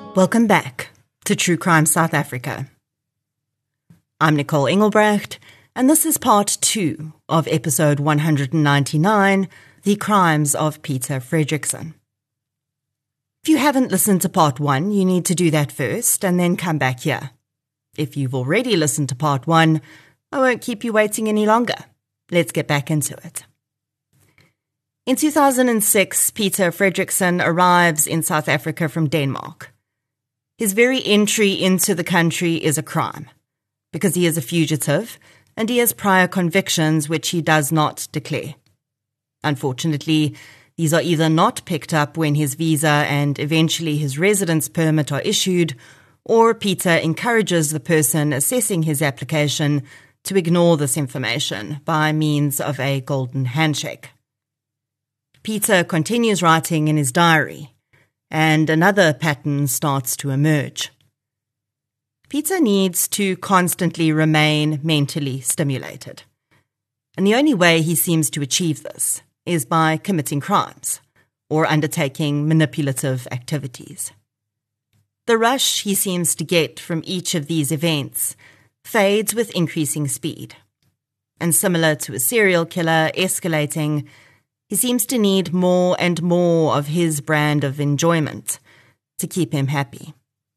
Welcome back to True Crime South Africa. I'm Nicole Engelbrecht, and this is part 2 of episode 199, The Crimes of Peter Fredrickson. If you haven't listened to part 1, you need to do that first and then come back here. If you've already listened to part 1, I won't keep you waiting any longer. Let's get back into it. In 2006, Peter Fredrickson arrives in South Africa from Denmark. His very entry into the country is a crime, because he is a fugitive and he has prior convictions which he does not declare. Unfortunately, these are either not picked up when his visa and eventually his residence permit are issued, or Peter encourages the person assessing his application to ignore this information by means of a golden handshake. Peter continues writing in his diary, and another pattern starts to emerge. Peter needs to constantly remain mentally stimulated, and the only way he seems to achieve this is by committing crimes or undertaking manipulative activities. The rush he seems to get from each of these events fades with increasing speed, and similar to a serial killer escalating, he seems to need more and more of his brand of enjoyment to keep him happy.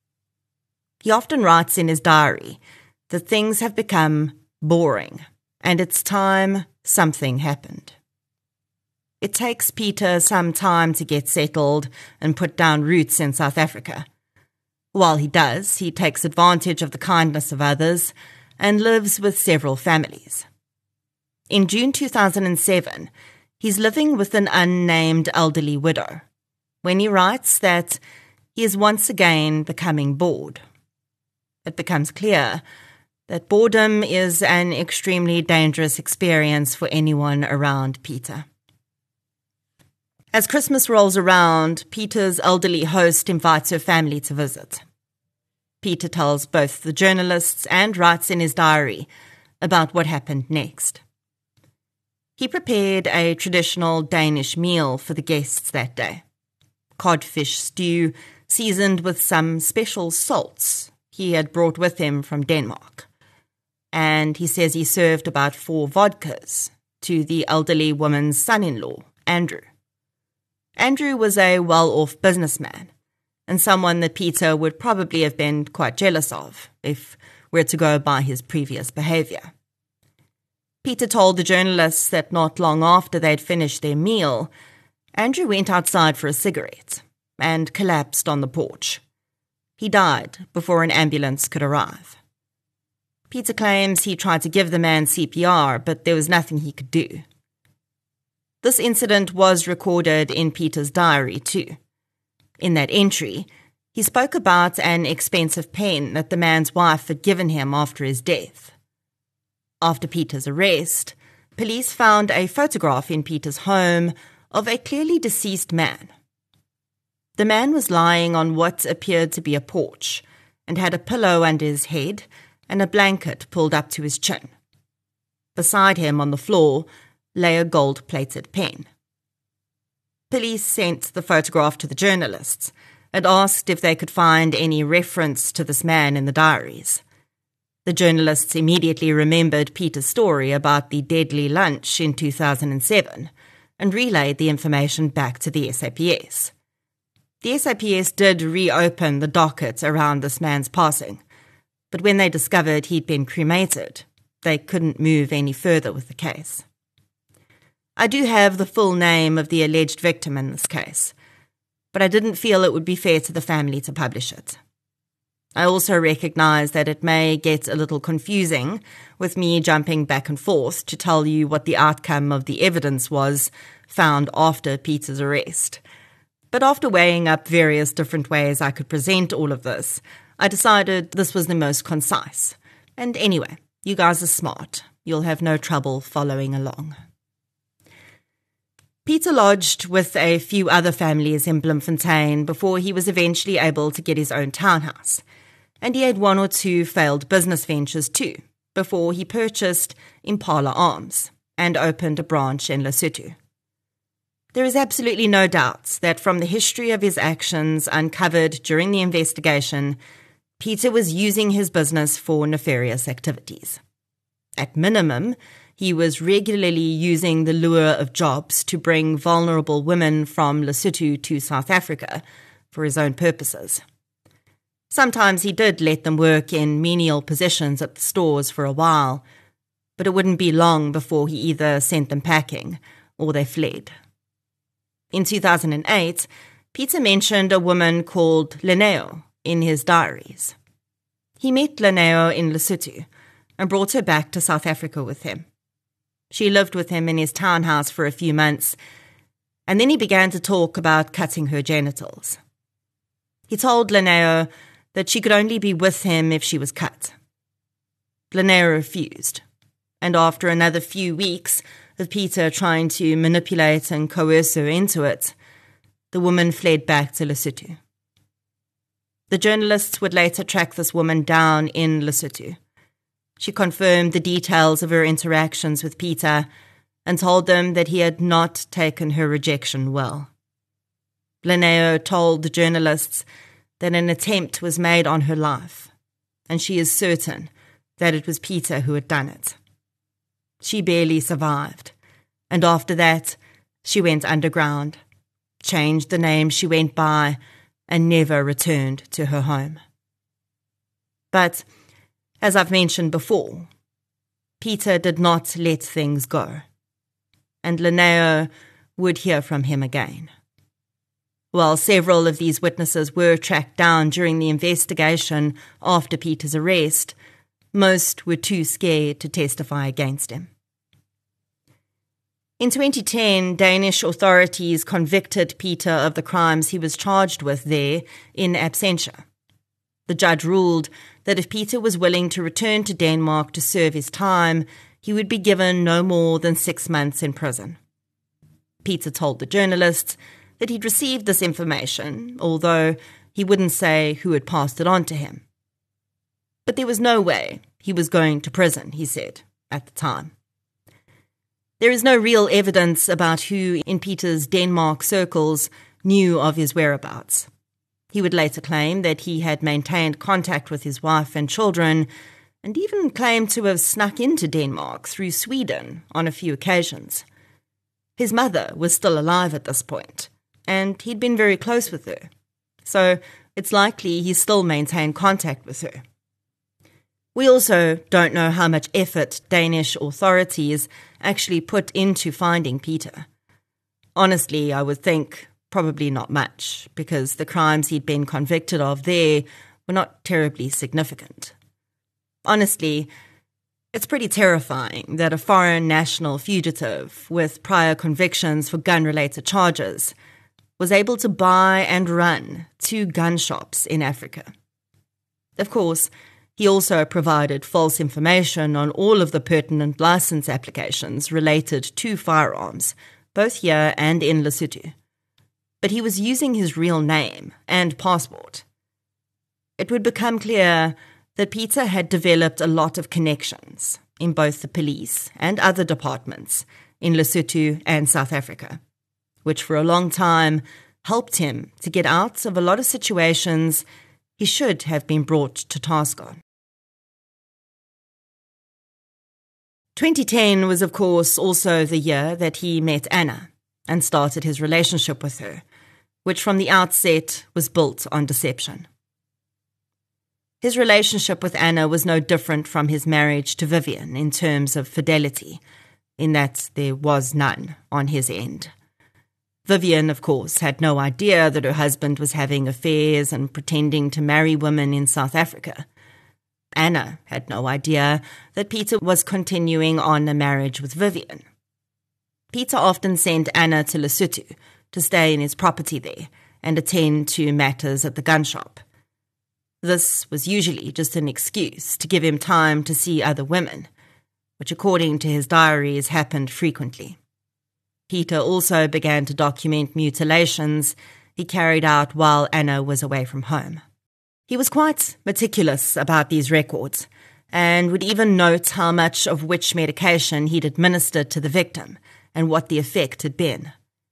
He often writes in his diary that things have become boring, and it's time something happened. It takes Peter some time to get settled and put down roots in South Africa. While he does, he takes advantage of the kindness of others and lives with several families. In June 2007, he's living with an unnamed elderly widow when he writes that he is once again becoming bored. It becomes clear that boredom is an extremely dangerous experience for anyone around Peter. As Christmas rolls around, Peter's elderly host invites her family to visit. Peter tells both the journalists and writes in his diary about what happened next. He prepared a traditional Danish meal for the guests that day. Codfish stew seasoned with some special salts he had brought with him from Denmark. And he says he served about 4 vodkas to the elderly woman's son-in-law, Andrew. Andrew was a well-off businessman and someone that Peter would probably have been quite jealous of if we're to go by his previous behaviour. Peter told the journalists that not long after they'd finished their meal, Andrew went outside for a cigarette and collapsed on the porch. He died before an ambulance could arrive. Peter claims he tried to give the man CPR, but there was nothing he could do. This incident was recorded in Peter's diary too. In that entry, he spoke about an expensive pen that the man's wife had given him after his death. After Peter's arrest, police found a photograph in Peter's home of a clearly deceased man. The man was lying on what appeared to be a porch and had a pillow under his head and a blanket pulled up to his chin. Beside him on the floor lay a gold-plated pen. Police sent the photograph to the journalists and asked if they could find any reference to this man in the diaries. The journalists immediately remembered Peter's story about the deadly lunch in 2007 and relayed the information back to the SAPS. The SAPS did reopen the docket around this man's passing, but when they discovered he'd been cremated, they couldn't move any further with the case. I do have the full name of the alleged victim in this case, but I didn't feel it would be fair to the family to publish it. I also recognise that it may get a little confusing with me jumping back and forth to tell you what the outcome of the evidence was found after Peter's arrest. But after weighing up various different ways I could present all of this, I decided this was the most concise. And anyway, you guys are smart. You'll have no trouble following along. Peter lodged with a few other families in Bloemfontein before he was eventually able to get his own townhouse. And he had 1 or 2 failed business ventures too, before he purchased Impala Arms and opened a branch in Lesotho. There is absolutely no doubt that from the history of his actions uncovered during the investigation, Peter was using his business for nefarious activities. At minimum, he was regularly using the lure of jobs to bring vulnerable women from Lesotho to South Africa for his own purposes. Sometimes he did let them work in menial positions at the stores for a while, but it wouldn't be long before he either sent them packing or they fled. In 2008, Peter mentioned a woman called Leneo in his diaries. He met Leneo in Lesotho and brought her back to South Africa with him. She lived with him in his townhouse for a few months, and then he began to talk about cutting her genitals. He told Leneo that she could only be with him if she was cut. Leneo refused, and after another few weeks of Peter trying to manipulate and coerce her into it, the woman fled back to Lesotho. The journalists would later track this woman down in Lesotho. She confirmed the details of her interactions with Peter and told them that he had not taken her rejection well. Leneo told the journalists that an attempt was made on her life, and she is certain that it was Peter who had done it. She barely survived, and after that, she went underground, changed the name she went by, and never returned to her home. But, as I've mentioned before, Peter did not let things go, and Leneo would hear from him again. While several of these witnesses were tracked down during the investigation after Peter's arrest, most were too scared to testify against him. In 2010, Danish authorities convicted Peter of the crimes he was charged with there in absentia. The judge ruled that if Peter was willing to return to Denmark to serve his time, he would be given no more than 6 months in prison. Peter told the journalists that he'd received this information, although he wouldn't say who had passed it on to him. But there was no way he was going to prison, he said, at the time. There is no real evidence about who in Peter's Denmark circles knew of his whereabouts. He would later claim that he had maintained contact with his wife and children, and even claimed to have snuck into Denmark through Sweden on a few occasions. His mother was still alive at this point, and he'd been very close with her, so it's likely he still maintained contact with her. We also don't know how much effort Danish authorities actually put into finding Peter. Honestly, I would think probably not much, because the crimes he'd been convicted of there were not terribly significant. Honestly, it's pretty terrifying that a foreign national fugitive with prior convictions for gun-related charges was able to buy and run 2 gun shops in Africa. Of course, he also provided false information on all of the pertinent license applications related to firearms, both here and in Lesotho. But he was using his real name and passport. It would become clear that Peter had developed a lot of connections in both the police and other departments in Lesotho and South Africa, which for a long time helped him to get out of a lot of situations he should have been brought to task on. 2010 was, of course, also the year that he met Anna and started his relationship with her, which from the outset was built on deception. His relationship with Anna was no different from his marriage to Vivian in terms of fidelity, in that there was none on his end. Vivian, of course, had no idea that her husband was having affairs and pretending to marry women in South Africa. Anna had no idea that Peter was continuing on a marriage with Vivian. Peter often sent Anna to Lesotho to stay in his property there and attend to matters at the gun shop. This was usually just an excuse to give him time to see other women, which according to his diaries happened frequently. Peter also began to document mutilations he carried out while Anna was away from home. He was quite meticulous about these records and would even note how much of which medication he'd administered to the victim and what the effect had been.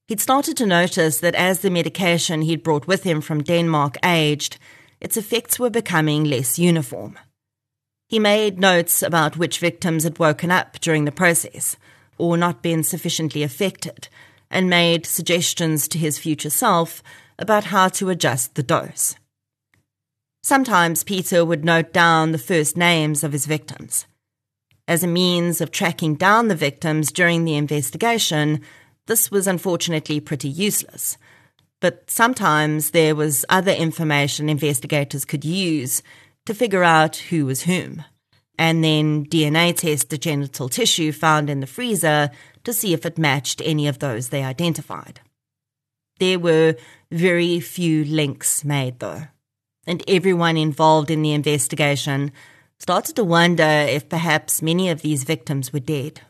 He'd started to notice that as the medication he'd brought with him from Denmark aged, its effects were becoming less uniform. He made notes about which victims had woken up during the process, or not been sufficiently affected, and made suggestions to his future self about how to adjust the dose. Sometimes Peter would note down the first names of his victims. As a means of tracking down the victims during the investigation, this was unfortunately pretty useless, but sometimes there was other information investigators could use to figure out who was whom, and then DNA test the genital tissue found in the freezer to see if it matched any of those they identified. There were very few links made, though, and everyone involved in the investigation started to wonder if perhaps many of these victims were dead.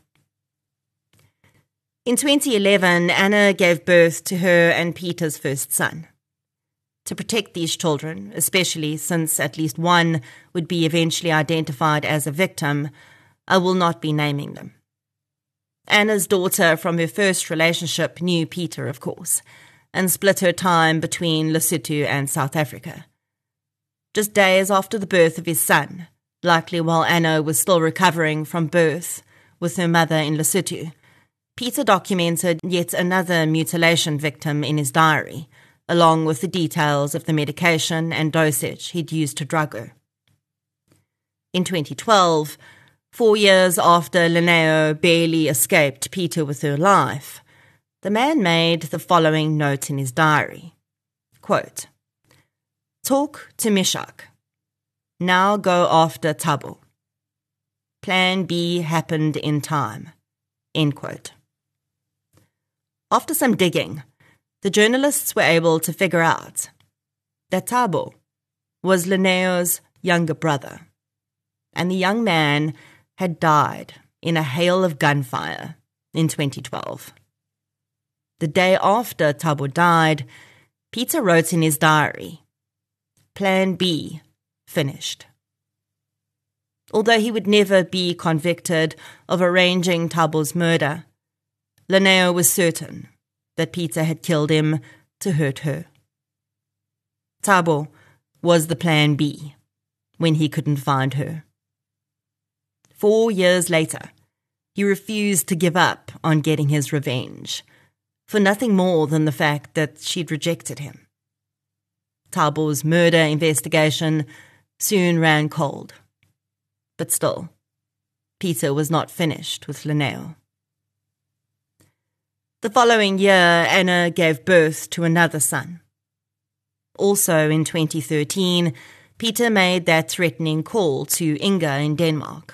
In 2011, Anna gave birth to her and Peter's first son. To protect these children, especially since at least one would be eventually identified as a victim, I will not be naming them. Anna's daughter from her first relationship knew Peter, of course, and split her time between Lesotho and South Africa. Just days after the birth of his son, likely while Anna was still recovering from birth with her mother in Lesotho, Peter documented yet another mutilation victim in his diary, along with the details of the medication and dosage he'd used to drug her. In 2012, 4 years after Leneo barely escaped Peter with her life, the man made the following note in his diary. Quote, "Talk to Mishak. Now go after Thabo. Plan B happened in time." End quote. After some digging, the journalists were able to figure out that Thabo was Leneo's younger brother, and the young man had died in a hail of gunfire in 2012. The day after Thabo died, Peter wrote in his diary, "Plan B finished." Although he would never be convicted of arranging Thabo's murder, Leneo was certain that Peter had killed him to hurt her. Thabo was the plan B when he couldn't find her. 4 years later, he refused to give up on getting his revenge, for nothing more than the fact that she'd rejected him. Thabo's murder investigation soon ran cold. But still, Peter was not finished with Leneo. The following year, Anna gave birth to another son. Also in 2013, Peter made that threatening call to Inga in Denmark.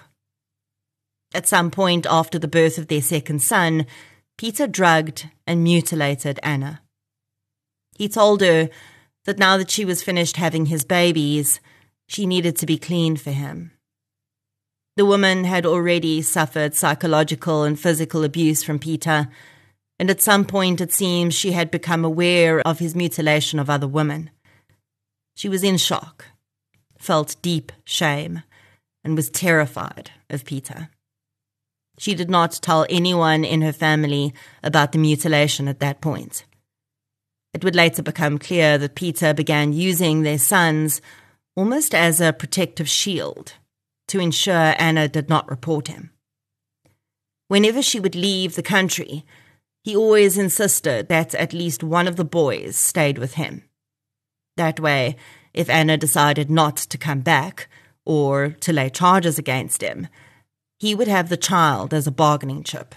At some point after the birth of their second son, Peter drugged and mutilated Anna. He told her that now that she was finished having his babies, she needed to be clean for him. The woman had already suffered psychological and physical abuse from Peter, and at some point it seems she had become aware of his mutilation of other women. She was in shock, felt deep shame, and was terrified of Peter. She did not tell anyone in her family about the mutilation at that point. It would later become clear that Peter began using their sons almost as a protective shield to ensure Anna did not report him. Whenever she would leave the country, he always insisted that at least one of the boys stayed with him. That way, if Anna decided not to come back or to lay charges against him, he would have the child as a bargaining chip.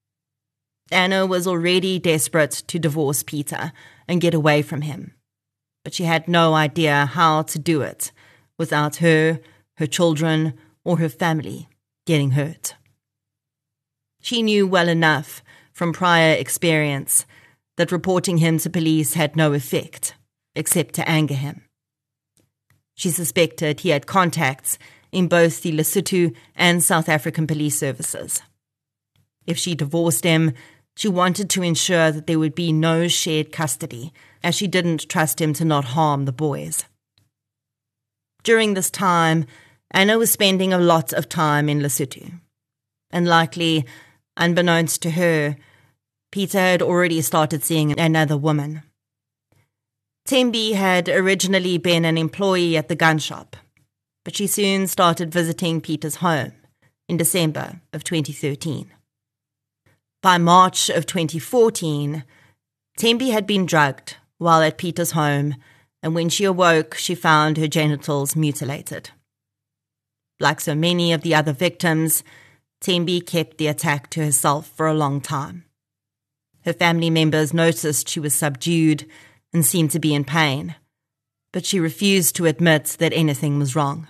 Anna was already desperate to divorce Peter and get away from him, but she had no idea how to do it without her children, or her family getting hurt. She knew well enough from prior experience that reporting him to police had no effect, except to anger him. She suspected he had contacts in both the Lesotho and South African police services. If she divorced him, she wanted to ensure that there would be no shared custody, as she didn't trust him to not harm the boys. During this time, Anna was spending a lot of time in Lesotho, and likely, unbeknownst to her, Peter had already started seeing another woman. Thembi had originally been an employee at the gun shop, but she soon started visiting Peter's home in December of 2013. By March of 2014, Thembi had been drugged while at Peter's home, and when she awoke, she found her genitals mutilated. Like so many of the other victims, Thembi kept the attack to herself for a long time. Her family members noticed she was subdued and seemed to be in pain, but she refused to admit that anything was wrong.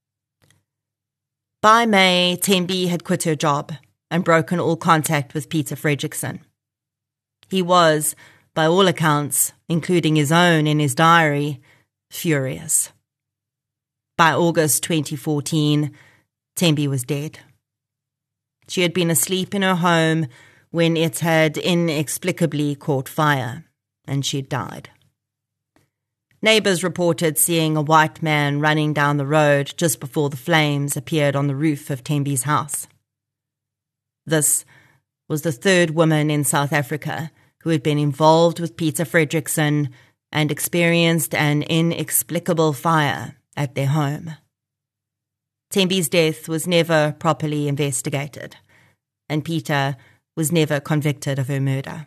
By May, Thembi had quit her job and broken all contact with Peter Fredrickson. He was, by all accounts, including his own in his diary, furious. By August 2014, Thembi was dead. She had been asleep in her home when it had inexplicably caught fire, and she'd died. Neighbours reported seeing a white man running down the road just before the flames appeared on the roof of Thembi's house. This was the third woman in South Africa who had been involved with Peter Fredrickson and experienced an inexplicable fire at their home. Thembi's death was never properly investigated, and Peter was never convicted of her murder.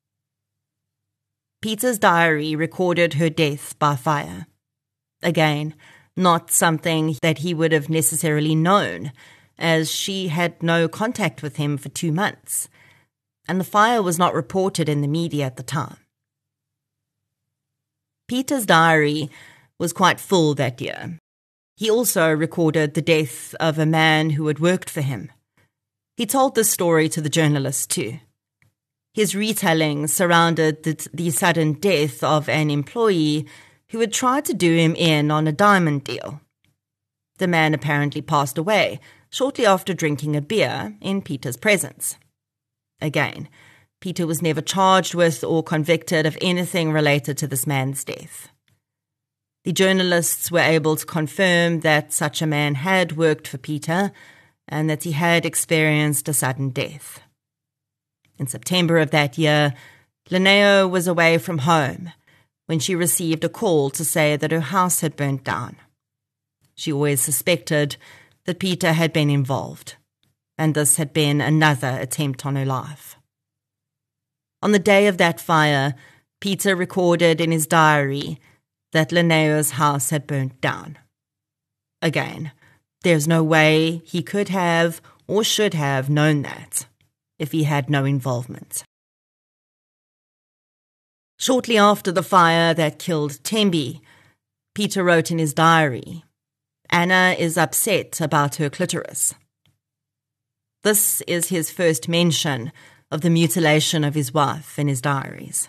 Peter's diary recorded her death by fire. Again, not something that he would have necessarily known, as she had no contact with him for 2 months, and the fire was not reported in the media at the time. Peter's diary was quite full that year. He also recorded the death of a man who had worked for him. He told this story to the journalists too. His retelling surrounded the sudden death of an employee who had tried to do him in on a diamond deal. The man apparently passed away shortly after drinking a beer in Peter's presence. Again, Peter was never charged with or convicted of anything related to this man's death. The journalists were able to confirm that such a man had worked for Peter and that he had experienced a sudden death. In September of that year, Linneo was away from home when she received a call to say that her house had burnt down. She always suspected that Peter had been involved, and this had been another attempt on her life. On the day of that fire, Peter recorded in his diary that Linneo's house had burnt down. Again, there's no way he could have or should have known that if he had no involvement. Shortly after the fire that killed Thembi, Peter wrote in his diary, "Anna is upset about her clitoris." This is his first mention of the mutilation of his wife in his diaries.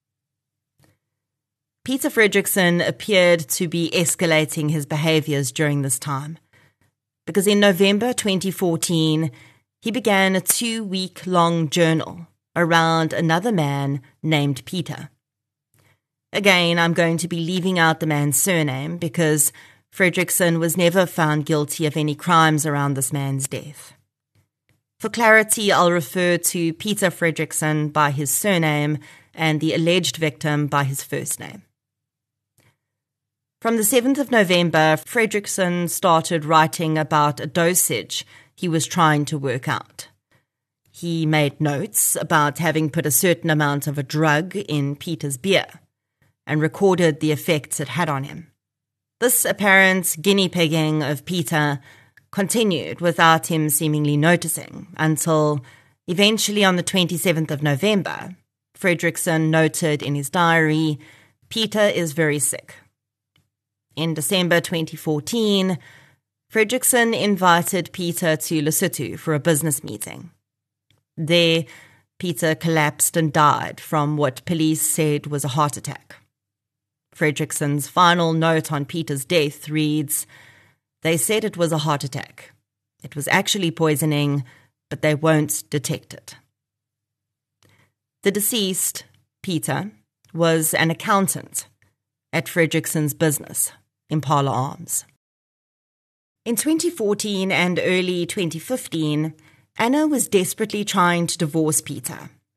Peter Fredrickson appeared to be escalating his behaviours during this time, because in November 2014, he began a 2-week-long journal around another man named Peter. Again, I'm going to be leaving out the man's surname because Fredrickson was never found guilty of any crimes around this man's death. For clarity, I'll refer to Peter Fredrickson by his surname and the alleged victim by his first name. From the 7th of November, Fredrickson started writing about a dosage he was trying to work out. He made notes about having put a certain amount of a drug in Peter's beer and recorded the effects it had on him. This apparent guinea pigging of Peter continued without him seemingly noticing until eventually on the 27th of November, Fredrickson noted in his diary, "Peter is very sick." In December 2014, Fredrickson invited Peter to Lesotho for a business meeting. There, Peter collapsed and died from what police said was a heart attack. Fredrickson's final note on Peter's death reads, "They said it was a heart attack. It was actually poisoning, but they won't detect it." The deceased, Peter, was an accountant at Fredrickson's business, Impala Arms. In 2014 and early 2015, Anna was desperately trying to divorce Peter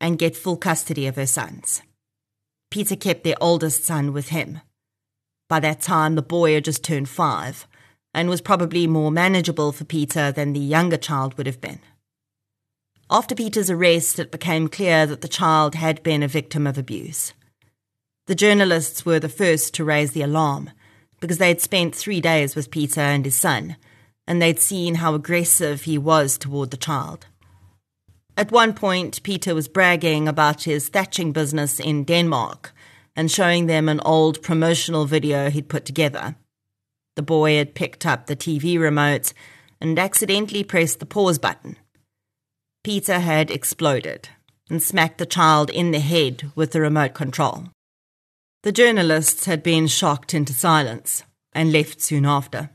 and get full custody of her sons. Peter kept their oldest son with him. By that time, the boy had just turned 5 and was probably more manageable for Peter than the younger child would have been. After Peter's arrest, it became clear that the child had been a victim of abuse. The journalists were the first to raise the alarm because they'd spent 3 days with Peter and his son, and they'd seen how aggressive he was toward the child. At one point, Peter was bragging about his thatching business in Denmark and showing them an old promotional video he'd put together. The boy had picked up the TV remote and accidentally pressed the pause button. Peter had exploded and smacked the child in the head with the remote control. The journalists had been shocked into silence and left soon after.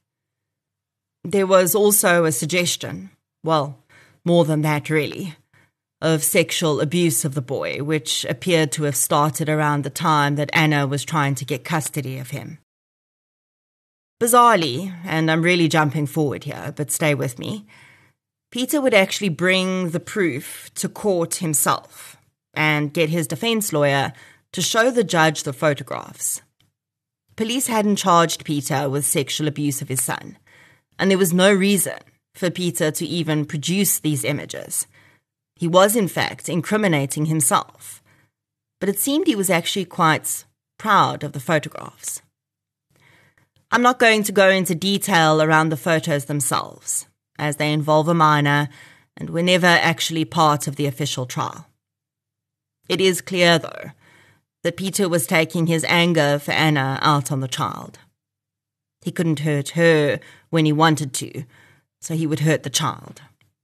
There was also a suggestion, well, more than that really, of sexual abuse of the boy, which appeared to have started around the time that Anna was trying to get custody of him. Bizarrely, and I'm really jumping forward here, but stay with me, Peter would actually bring the proof to court himself and get his defense lawyer to show the judge the photographs. Police hadn't charged Peter with sexual abuse of his son, and there was no reason for Peter to even produce these images. He was, in fact, incriminating himself, but it seemed he was actually quite proud of the photographs. I'm not going to go into detail around the photos themselves, as they involve a minor and were never actually part of the official trial. It is clear, though, that Peter was taking his anger for Anna out on the child. He couldn't hurt her when he wanted to, so he would hurt the child.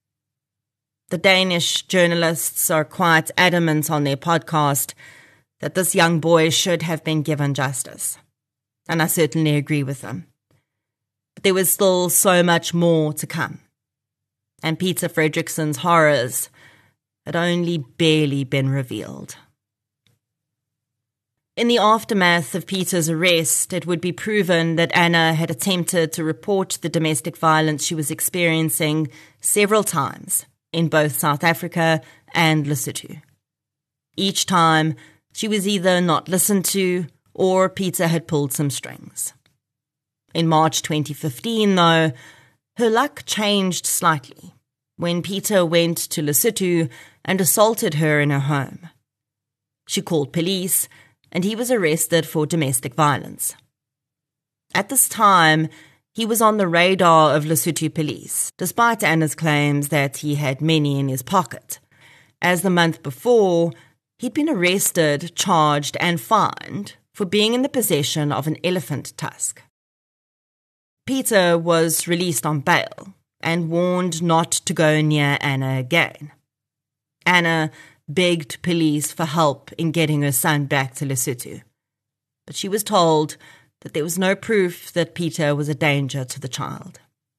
The Danish journalists are quite adamant on their podcast that this young boy should have been given justice, and I certainly agree with them. But there was still so much more to come, and Peter Fredriksen's horrors had only barely been revealed. In the aftermath of Peter's arrest, it would be proven that Anna had attempted to report the domestic violence she was experiencing several times in both South Africa and Lesotho. Each time, she was either not listened to or Peter had pulled some strings. In March 2015, though, her luck changed slightly when Peter went to Lesotho and assaulted her in her home. She called police, and he was arrested for domestic violence. At this time, he was on the radar of Lesotho police, despite Anna's claims that he had many in his pocket, as the month before, he'd been arrested, charged, and fined for being in the possession of an elephant tusk. Peter was released on bail and warned not to go near Anna again. Anna begged police for help in getting her son back to Lesotho, but she was told that there was no proof that Peter was a danger to the child.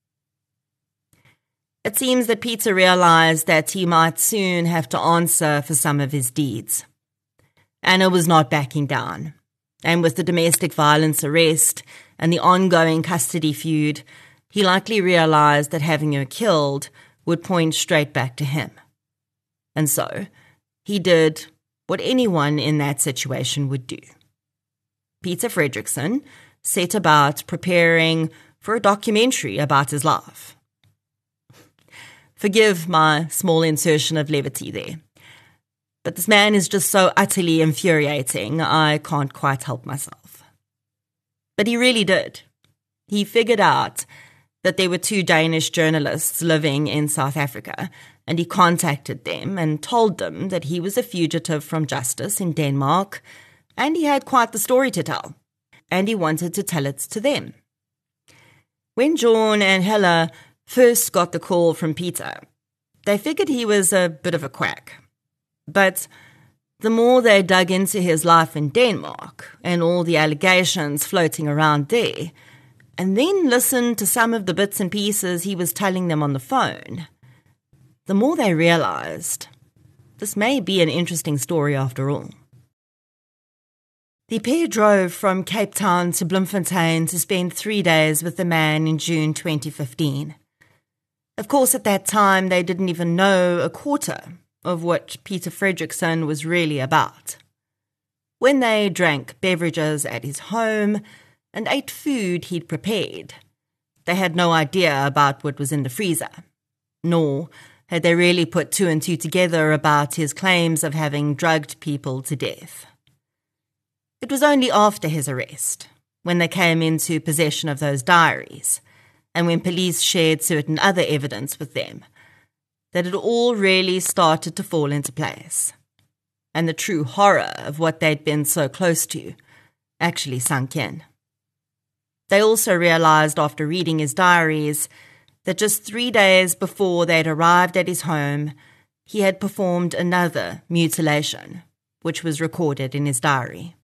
It seems that Peter realized that he might soon have to answer for some of his deeds. Anna was not backing down, and with the domestic violence arrest and the ongoing custody feud, he likely realized that having her killed would point straight back to him. And so, he did what anyone in that situation would do. Peter Fredriksen set about preparing for a documentary about his life. Forgive my small insertion of levity there, but this man is just so utterly infuriating, I can't quite help myself. But he really did. He figured out that there were 2 Danish journalists living in South Africa, and he contacted them and told them that he was a fugitive from justice in Denmark, and he had quite the story to tell, and he wanted to tell it to them. When John and Hella first got the call from Peter, they figured he was a bit of a quack. But the more they dug into his life in Denmark and all the allegations floating around there, and then listened to some of the bits and pieces he was telling them on the phone, the more they realized this may be an interesting story after all. The pair drove from Cape Town to Bloemfontein to spend 3 days with the man in June 2015. Of course, at that time, they didn't even know a quarter of what Peter Fredriksson was really about. When they drank beverages at his home and ate food he'd prepared, they had no idea about what was in the freezer, nor had they really put two and two together about his claims of having drugged people to death. It was only after his arrest, when they came into possession of those diaries, and when police shared certain other evidence with them, that it all really started to fall into place, and the true horror of what they'd been so close to actually sunk in. They also realized after reading his diaries that just 3 days before they'd arrived at his home, he had performed another mutilation, which was recorded in his diary.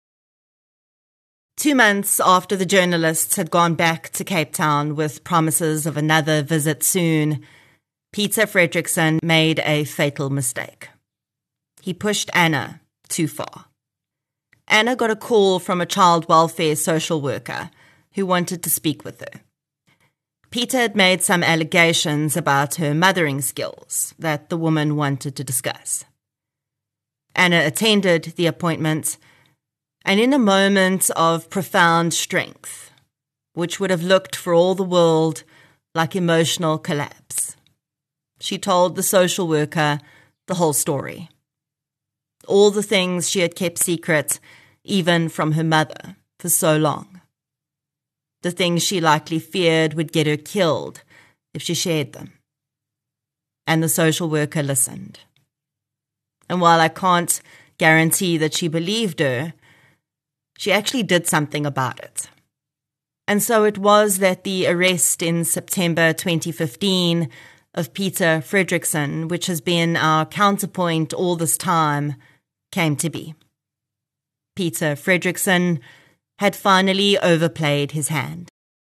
2 months after the journalists had gone back to Cape Town with promises of another visit soon, Peter Fredriksson made a fatal mistake. He pushed Anna too far. Anna got a call from a child welfare social worker who wanted to speak with her. Peter had made some allegations about her mothering skills that the woman wanted to discuss. Anna attended the appointment, and in a moment of profound strength, which would have looked for all the world like emotional collapse, she told the social worker the whole story. All the things she had kept secret, even from her mother, for so long. The things she likely feared would get her killed if she shared them. And the social worker listened. And while I can't guarantee that she believed her, she actually did something about it. And so it was that the arrest in September 2015 of Peter Fredriksson, which has been our counterpoint all this time, came to be. Peter Fredriksson had finally overplayed his hand.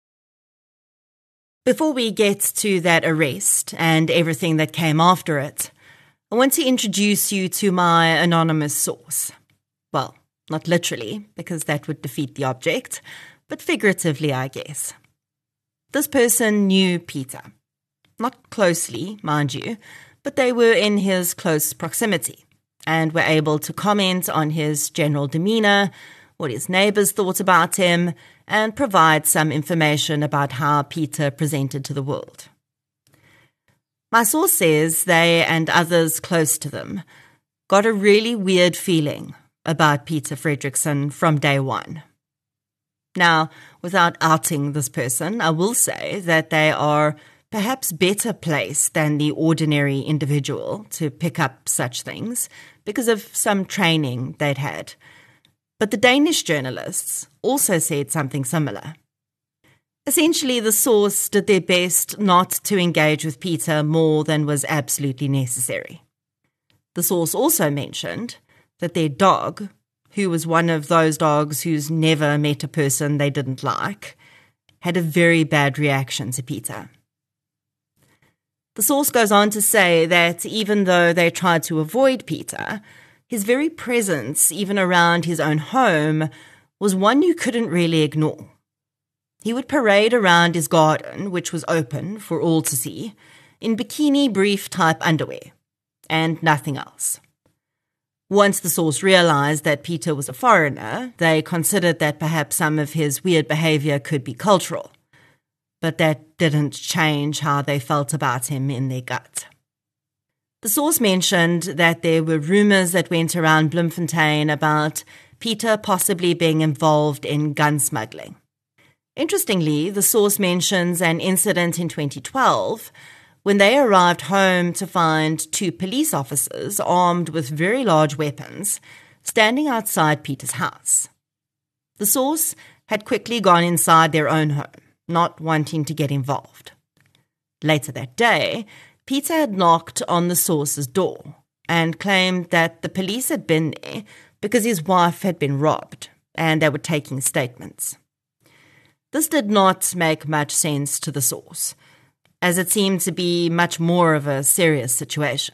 Before we get to that arrest and everything that came after it, I want to introduce you to my anonymous source. Well, not literally, because that would defeat the object, but figuratively, I guess. This person knew Peter. Not closely, mind you, but they were in his close proximity and were able to comment on his general demeanour, what his neighbours thought about him, and provide some information about how Peter presented to the world. My source says they and others close to them got a really weird feeling about Peter Fredriksson from day one. Now, without outing this person, I will say that they are perhaps better placed than the ordinary individual to pick up such things because of some training they'd had. But the Danish journalists also said something similar. Essentially, the source did their best not to engage with Peter more than was absolutely necessary. The source also mentioned that their dog, who was one of those dogs who's never met a person they didn't like, had a very bad reaction to Peter. The source goes on to say that even though they tried to avoid Peter, his very presence, even around his own home, was one you couldn't really ignore. He would parade around his garden, which was open for all to see, in bikini brief-type underwear, and nothing else. Once the source realized that Peter was a foreigner, they considered that perhaps some of his weird behavior could be cultural, but that didn't change how they felt about him in their gut. The source mentioned that there were rumors that went around Bloemfontein about Peter possibly being involved in gun smuggling. Interestingly, the source mentions an incident in 2012 when they arrived home to find 2 police officers armed with very large weapons standing outside Peter's house. The source had quickly gone inside their own home, not wanting to get involved. Later that day, Peter had knocked on the source's door and claimed that the police had been there because his wife had been robbed and they were taking statements. This did not make much sense to the source, as it seemed to be much more of a serious situation.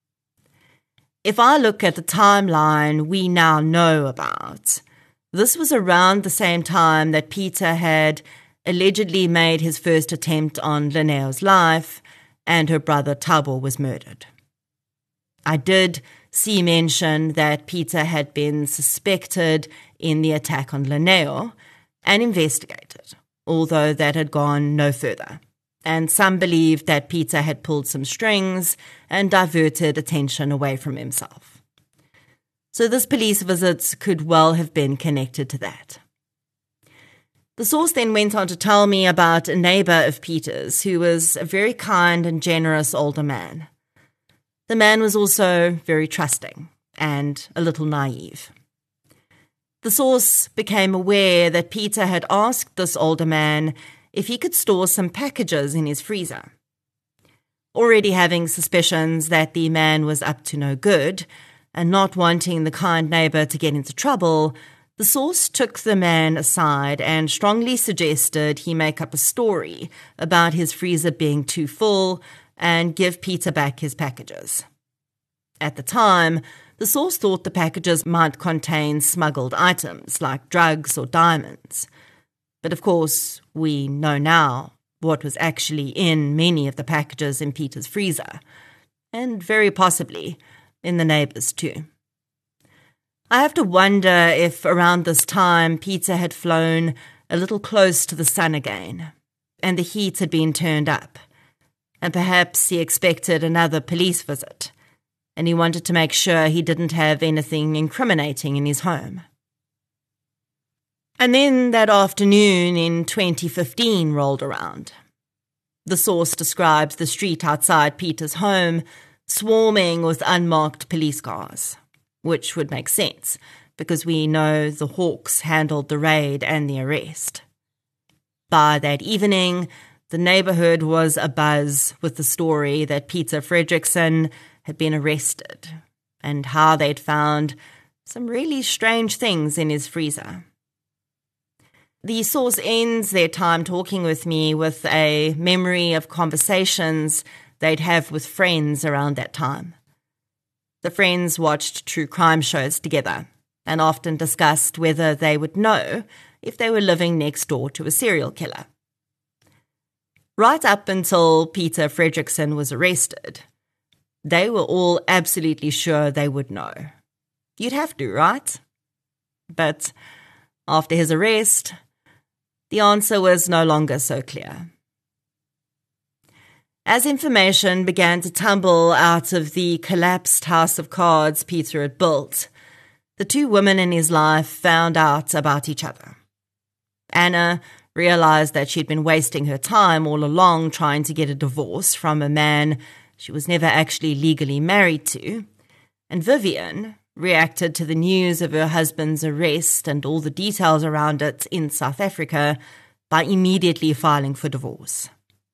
If I look at the timeline we now know about, this was around the same time that Peter had allegedly made his first attempt on Linneo's life and her brother Thabo was murdered. I did see mention that Peter had been suspected in the attack on Laneo and investigated, although that had gone no further. And some believed that Peter had pulled some strings and diverted attention away from himself. So this police visit could well have been connected to that. The source then went on to tell me about a neighbour of Peter's who was a very kind and generous older man. The man was also very trusting and a little naive. The source became aware that Peter had asked this older man if he could store some packages in his freezer. Already having suspicions that the man was up to no good and not wanting the kind neighbour to get into trouble, the source took the man aside and strongly suggested he make up a story about his freezer being too full and give Peter back his packages. At the time, the source thought the packages might contain smuggled items like drugs or diamonds. But of course, we know now what was actually in many of the packages in Peter's freezer, and very possibly in the neighbour's too. I have to wonder if around this time Peter had flown a little close to the sun again, and the heat had been turned up, and perhaps he expected another police visit, and he wanted to make sure he didn't have anything incriminating in his home. And then that afternoon in 2015 rolled around. The source describes the street outside Peter's home swarming with unmarked police cars, which would make sense because we know the Hawks handled the raid and the arrest. By that evening, the neighbourhood was abuzz with the story that Peter Fredrickson had been arrested and how they'd found some really strange things in his freezer. The source ends their time talking with me with a memory of conversations they'd have with friends around that time. The friends watched true crime shows together and often discussed whether they would know if they were living next door to a serial killer. Right up until Peter Fredrickson was arrested, they were all absolutely sure they would know. You'd have to, right? But after his arrest, the answer was no longer so clear. As information began to tumble out of the collapsed house of cards Peter had built, the two women in his life found out about each other. Anna realized that she'd been wasting her time all along trying to get a divorce from a man she was never actually legally married to, and Vivian reacted to the news of her husband's arrest and all the details around it in South Africa by immediately filing for divorce.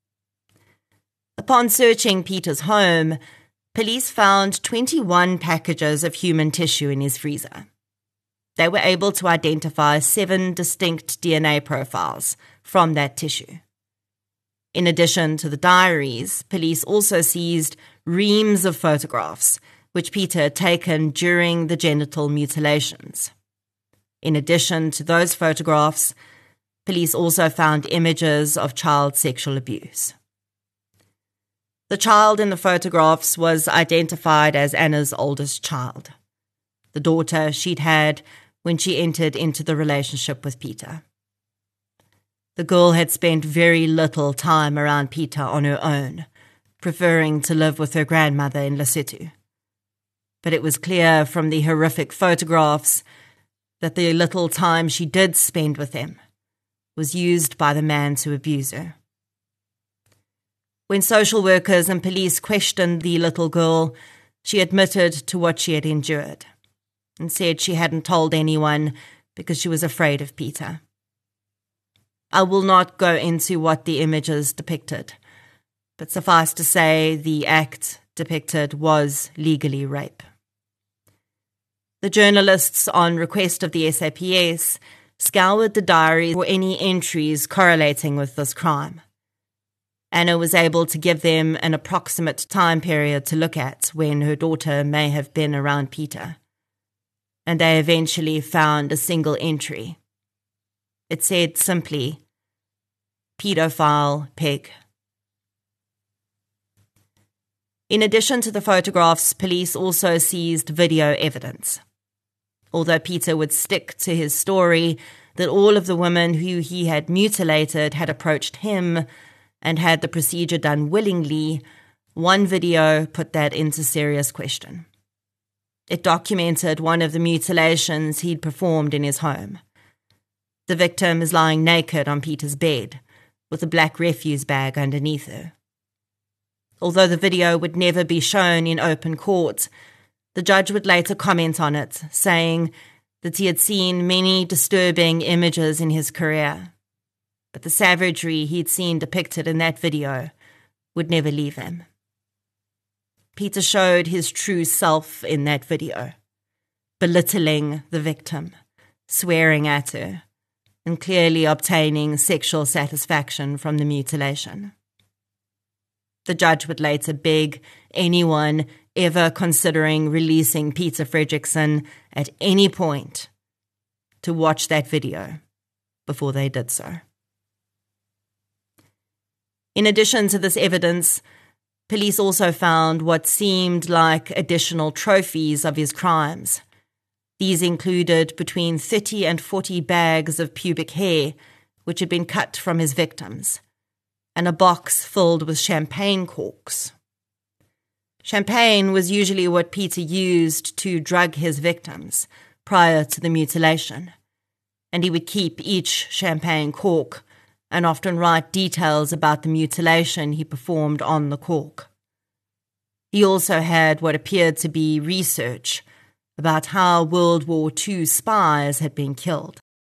Upon searching Peter's home, police found 21 packages of human tissue in his freezer. They were able to identify 7 distinct DNA profiles from that tissue. In addition to the diaries, police also seized reams of photographs, which Peter had taken during the genital mutilations. In addition to those photographs, police also found images of child sexual abuse. The child in the photographs was identified as Anna's oldest child, the daughter she'd had when she entered into the relationship with Peter. The girl had spent very little time around Peter on her own, preferring to live with her grandmother in Lesotho. But it was clear from the horrific photographs that the little time she did spend with him was used by the man to abuse her. When social workers and police questioned the little girl, she admitted to what she had endured and said she hadn't told anyone because she was afraid of Peter. I will not go into what the images depicted, but suffice to say the act depicted was legally rape. The journalists, on request of the SAPS, scoured the diary for any entries correlating with this crime. Anna was able to give them an approximate time period to look at when her daughter may have been around Peter, and they eventually found a single entry. It said simply, "Pedophile pig." In addition to the photographs, police also seized video evidence. Although Peter would stick to his story that all of the women who he had mutilated had approached him and had the procedure done willingly, one video put that into serious question. It documented one of the mutilations he'd performed in his home. The victim is lying naked on Peter's bed, with a black refuse bag underneath her. Although the video would never be shown in open court, the judge would later comment on it, saying that he had seen many disturbing images in his career, but the savagery he'd seen depicted in that video would never leave him. Peter showed his true self in that video, belittling the victim, swearing at her, and clearly obtaining sexual satisfaction from the mutilation. The judge would later beg anyone ever considering releasing Peter Fredriksson at any point to watch that video before they did so. In addition to this evidence, police also found what seemed like additional trophies of his crimes. These included between 30 and 40 bags of pubic hair, which had been cut from his victims, and a box filled with champagne corks. Champagne was usually what Peter used to drug his victims prior to the mutilation, and he would keep each champagne cork and often write details about the mutilation he performed on the cork. He also had what appeared to be research about how World War II spies had been killed.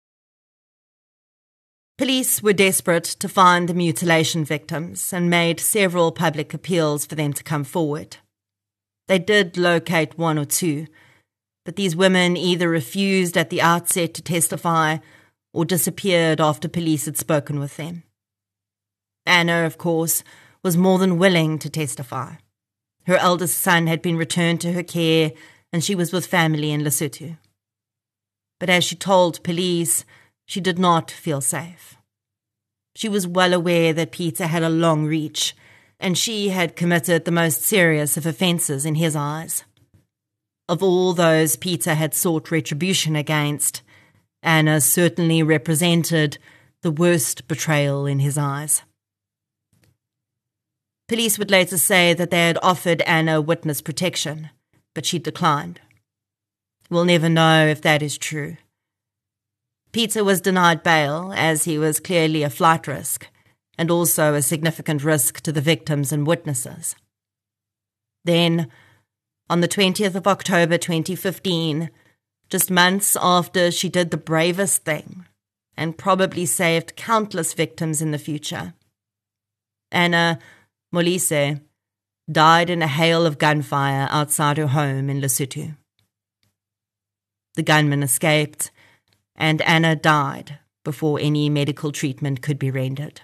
Police were desperate to find the mutilation victims and made several public appeals for them to come forward. They did locate one or two, but these women either refused at the outset to testify or disappeared after police had spoken with them. Anna, of course, was more than willing to testify. Her eldest son had been returned to her care and she was with family in Lesotho. But as she told police, she did not feel safe. She was well aware that Peter had a long reach, and she had committed the most serious of offences in his eyes. Of all those Peter had sought retribution against, Anna certainly represented the worst betrayal in his eyes. Police would later say that they had offered Anna witness protection, but she declined. We'll never know if that is true. Peter was denied bail as he was clearly a flight risk and also a significant risk to the victims and witnesses. Then, on the 20th of October 2015, just months after she did the bravest thing and probably saved countless victims in the future, Anna Molise died in a hail of gunfire outside her home in Lesotho. The gunman escaped, and Anna died before any medical treatment could be rendered.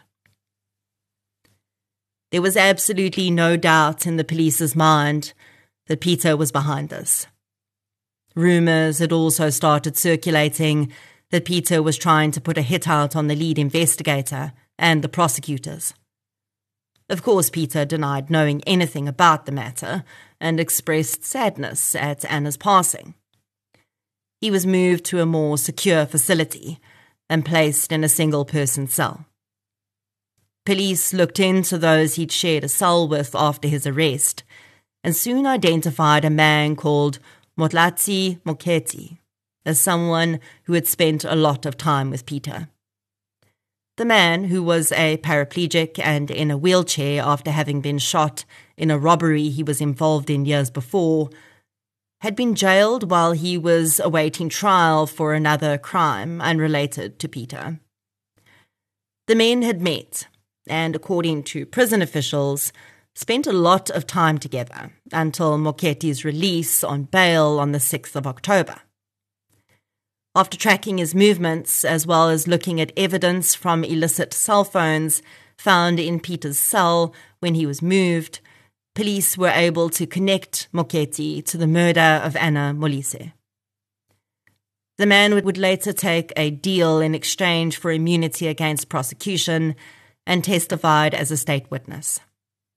There was absolutely no doubt in the police's mind that Peter was behind this. Rumours had also started circulating that Peter was trying to put a hit out on the lead investigator and the prosecutors. Of course, Peter denied knowing anything about the matter and expressed sadness at Anna's passing. He was moved to a more secure facility and placed in a single-person cell. Police looked into those he'd shared a cell with after his arrest and soon identified a man called Motlatsi Moketi as someone who had spent a lot of time with Peter. The man, who was a paraplegic and in a wheelchair after having been shot in a robbery he was involved in years before, had been jailed while he was awaiting trial for another crime unrelated to Peter. The men had met and, according to prison officials, spent a lot of time together until Moketi's release on bail on the 6th of October. After tracking his movements, as well as looking at evidence from illicit cell phones found in Peter's cell when he was moved, police were able to connect Moketi to the murder of Anna Molise. The man would later take a deal in exchange for immunity against prosecution and testified as a state witness.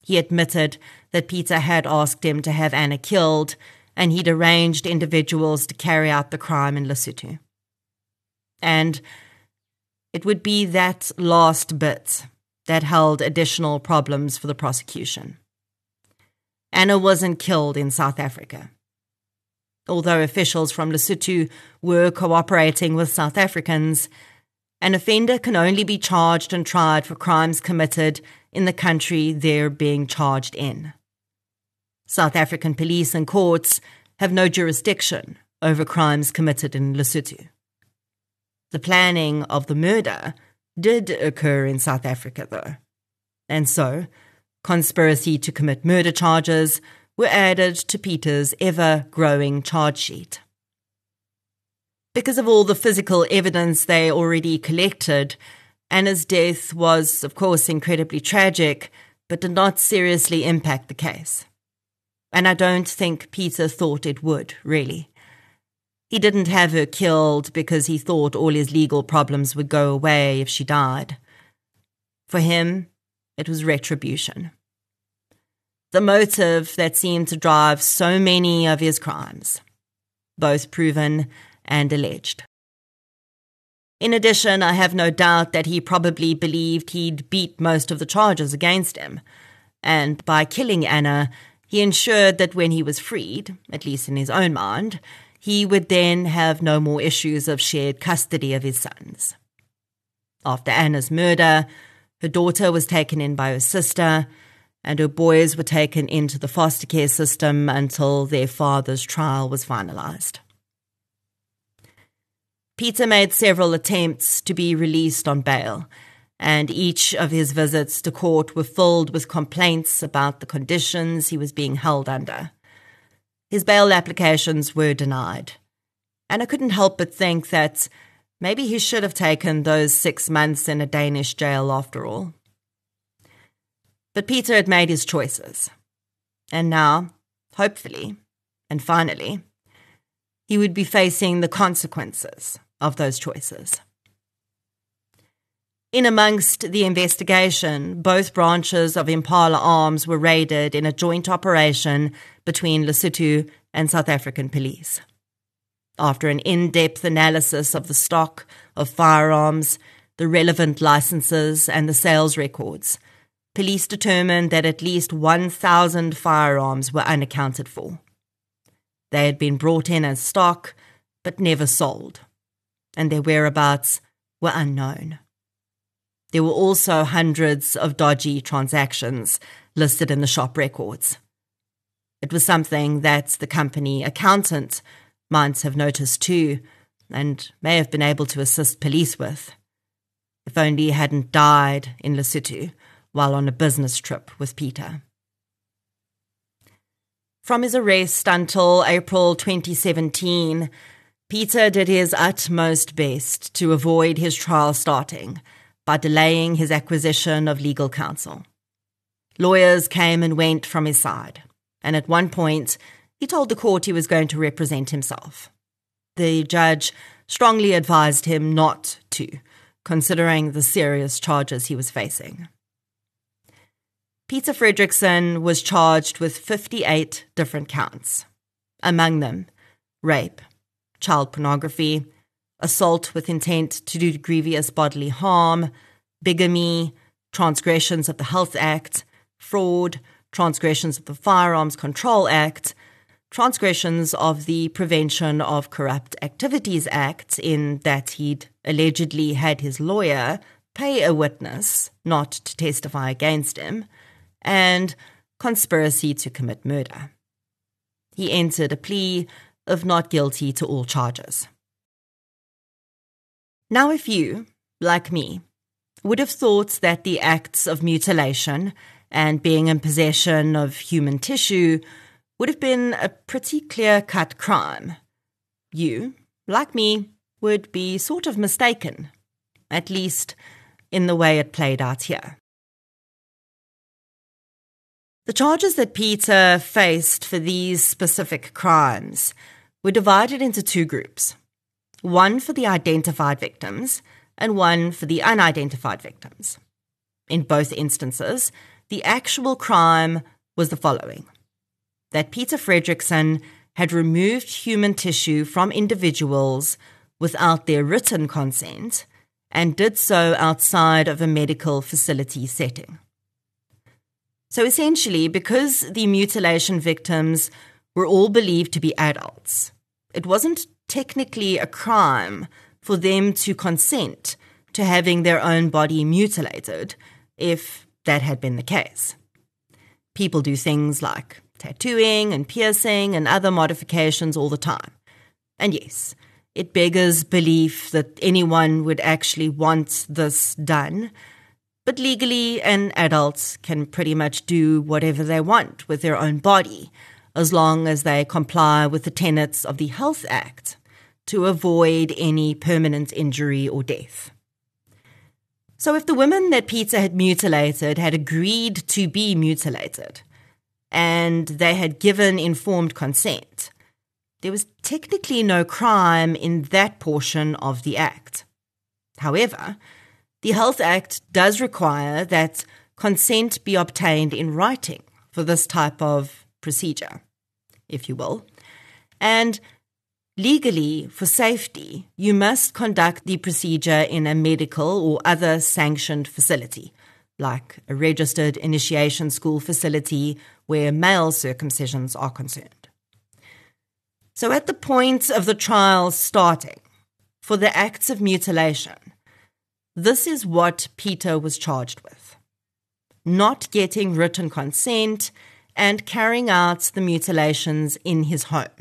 He admitted that Peter had asked him to have Anna killed, and he'd arranged individuals to carry out the crime in Lesotho. And it would be that last bit that held additional problems for the prosecution. Anna wasn't killed in South Africa. Although officials from Lesotho were cooperating with South Africans, an offender can only be charged and tried for crimes committed in the country they're being charged in. South African police and courts have no jurisdiction over crimes committed in Lesotho. The planning of the murder did occur in South Africa, though, and so conspiracy to commit murder charges were added to Peter's ever-growing charge sheet. Because of all the physical evidence they already collected, Anna's death was, of course, incredibly tragic, but did not seriously impact the case. And I don't think Peter thought it would, really. He didn't have her killed because he thought all his legal problems would go away if she died. For him, it was retribution. The motive that seemed to drive so many of his crimes, both proven and alleged. In addition, I have no doubt that he probably believed he'd beat most of the charges against him, and by killing Anna, he ensured that when he was freed, at least in his own mind, he would then have no more issues of shared custody of his sons. After Anna's murder, her daughter was taken in by her sister, and her boys were taken into the foster care system until their father's trial was finalized. Peter made several attempts to be released on bail, and each of his visits to court were filled with complaints about the conditions he was being held under. His bail applications were denied, and I couldn't help but think that maybe he should have taken those 6 months in a Danish jail after all. But Peter had made his choices, and now, hopefully, and finally, he would be facing the consequences of those choices. In amongst the investigation, both branches of Impala Arms were raided in a joint operation between Lesotho and South African police. After an in-depth analysis of the stock of firearms, the relevant licenses, and the sales records, police determined that at least 1,000 firearms were unaccounted for. They had been brought in as stock, but never sold, and their whereabouts were unknown. There were also hundreds of dodgy transactions listed in the shop records. It was something that the company accountant might have noticed too, and may have been able to assist police with, if only he hadn't died in Lesotho while on a business trip with Peter. From his arrest until April 2017, Peter did his utmost best to avoid his trial starting by delaying his acquisition of legal counsel. Lawyers came and went from his side, and at one point he told the court he was going to represent himself. The judge strongly advised him not to, considering the serious charges he was facing. Peter Fredrickson was charged with 58 different counts, among them rape, child pornography, assault with intent to do grievous bodily harm, bigamy, transgressions of the Health Act, fraud, transgressions of the Firearms Control Act, transgressions of the Prevention of Corrupt Activities Act in that he'd allegedly had his lawyer pay a witness not to testify against him, and conspiracy to commit murder. He entered a plea of not guilty to all charges. Now, if you, like me, would have thought that the acts of mutilation and being in possession of human tissue would have been a pretty clear-cut crime, you, like me, would be sort of mistaken, at least in the way it played out here. The charges that Peter faced for these specific crimes were divided into two groups, one for the identified victims and one for the unidentified victims. In both instances, the actual crime was the following: that Peter Fredrickson had removed human tissue from individuals without their written consent and did so outside of a medical facility setting. So essentially, because the mutilation victims were all believed to be adults, it wasn't technically a crime for them to consent to having their own body mutilated, if that had been the case. People do things like tattooing and piercing and other modifications all the time. And yes, it beggars belief that anyone would actually want this done, but legally an adult can pretty much do whatever they want with their own body, as long as they comply with the tenets of the Health Act to avoid any permanent injury or death. So if the women that Peter had mutilated had agreed to be mutilated, and they had given informed consent, there was technically no crime in that portion of the Act. However, the Health Act does require that consent be obtained in writing for this type of procedure, if you will. And legally, for safety, you must conduct the procedure in a medical or other sanctioned facility, like a registered initiation school facility where male circumcisions are concerned. So at the point of the trial starting, for the acts of mutilation, this is what Peter was charged with: not getting written consent and carrying out the mutilations in his home.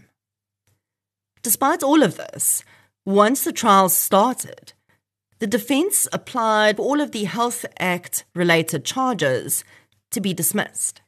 Despite all of this, once the trial started, the defense applied all of the Health Act-related charges to be dismissed.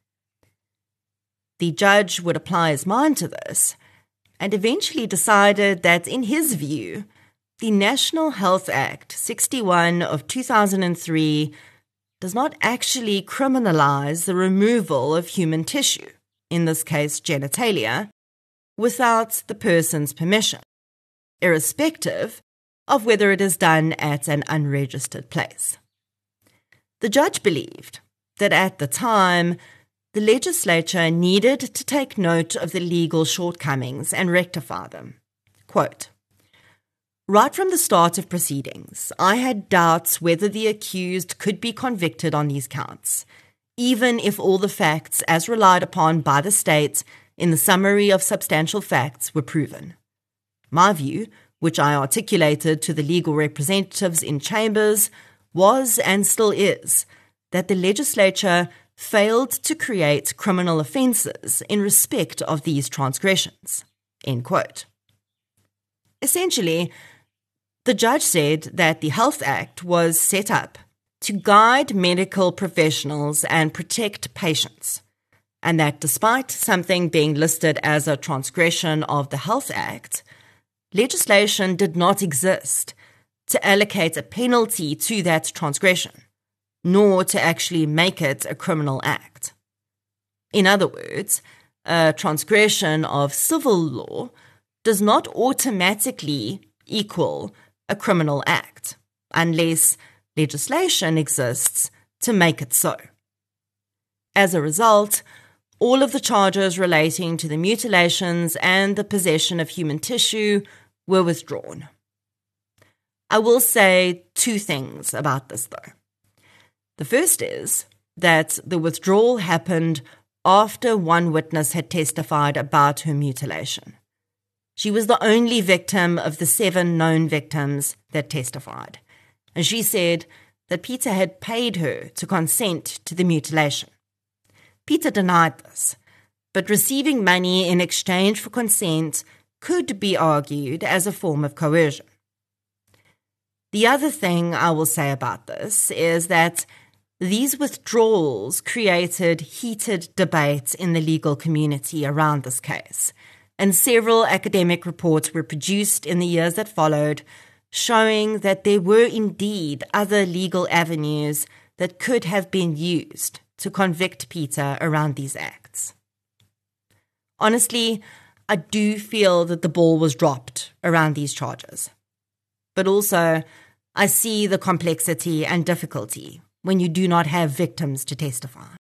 The judge would apply his mind to this and eventually decided that, in his view, the National Health Act 61 of 2003 does not actually criminalize the removal of human tissue, in this case genitalia, without the person's permission, irrespective of whether it is done at an unregistered place. The judge believed that at the time, the legislature needed to take note of the legal shortcomings and rectify them. Quote, "Right from the start of proceedings, I had doubts whether the accused could be convicted on these counts, even if all the facts as relied upon by the state in the summary of substantial facts were proven. My view, which I articulated to the legal representatives in chambers, was and still is that the legislature failed to create criminal offences in respect of these transgressions." End quote. Essentially, the judge said that the Health Act was set up to guide medical professionals and protect patients, and that despite something being listed as a transgression of the Health Act, legislation did not exist to allocate a penalty to that transgression, nor to actually make it a criminal act. In other words, a transgression of civil law does not automatically equal a criminal act, unless legislation exists to make it so. As a result, all of the charges relating to the mutilations and the possession of human tissue were withdrawn. I will say two things about this, though. The first is that the withdrawal happened after one witness had testified about her mutilation. She was the only victim of the 7 known victims that testified, and she said that Peter had paid her to consent to the mutilation. Peter denied this, but receiving money in exchange for consent could be argued as a form of coercion. The other thing I will say about this is that these withdrawals created heated debate in the legal community around this case, and several academic reports were produced in the years that followed, showing that there were indeed other legal avenues that could have been used to convict Peter around these acts. Honestly, I do feel that the ball was dropped around these charges. But also, I see the complexity and difficulty when you do not have victims to testify.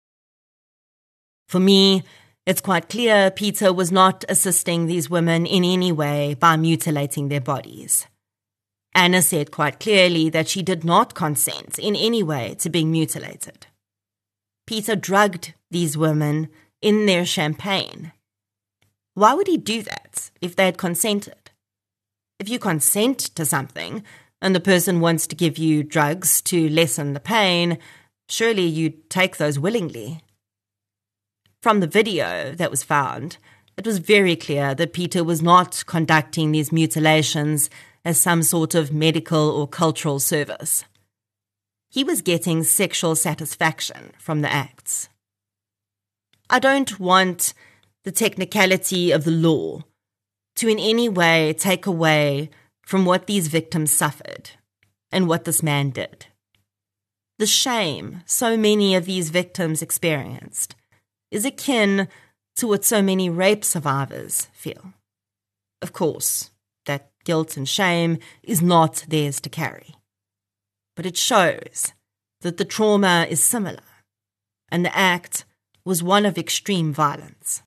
For me, it's quite clear Peter was not assisting these women in any way by mutilating their bodies. Anna said quite clearly that she did not consent in any way to being mutilated. Peter drugged these women in their champagne. Why would he do that if they had consented? If you consent to something and the person wants to give you drugs to lessen the pain, surely you'd take those willingly. From the video that was found, it was very clear that Peter was not conducting these mutilations as some sort of medical or cultural service. He was getting sexual satisfaction from the acts. I don't want the technicality of the law to in any way take away from what these victims suffered and what this man did. The shame so many of these victims experienced is akin to what so many rape survivors feel. Of course, that guilt and shame is not theirs to carry. But it shows that the trauma is similar, and the act was one of extreme violence.